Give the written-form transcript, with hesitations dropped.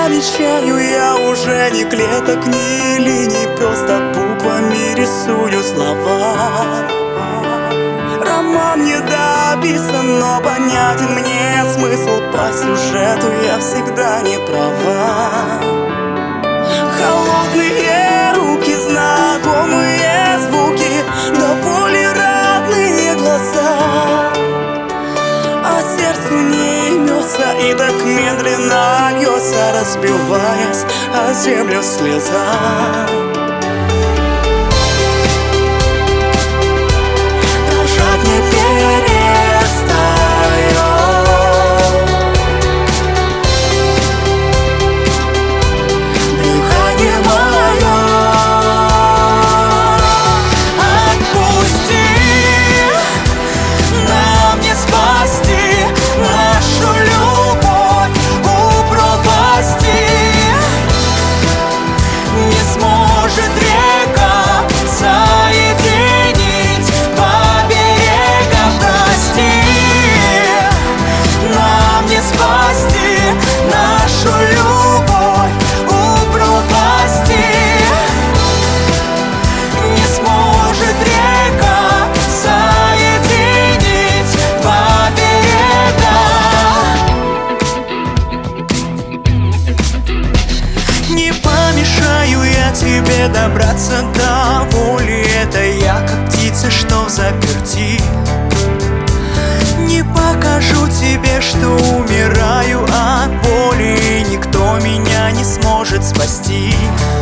помечаю я уже ни клеток, ни линий, просто буквами рисую слова. Роман не дописан, но понятен мне смысл. По сюжету я всегда не права. Холодные руки, знакомые звуки, до боли родные глаза. А сердцу не имется и так медленно льется, разбиваясь о землю слеза. Дрожать не перестаю. Дыхание мое, отпусти, нам не спасти нашу любовь у пропасти. Не сможет река соединить два берега. Прости, нам не спасти нашу любовь у пропасти. Не сможет река соединить два берега. Не помешаю я тебе добраться до воли. Это я, как птица, что взаперти. Не покажу тебе, что умираю от боли, и никто меня не сможет спасти.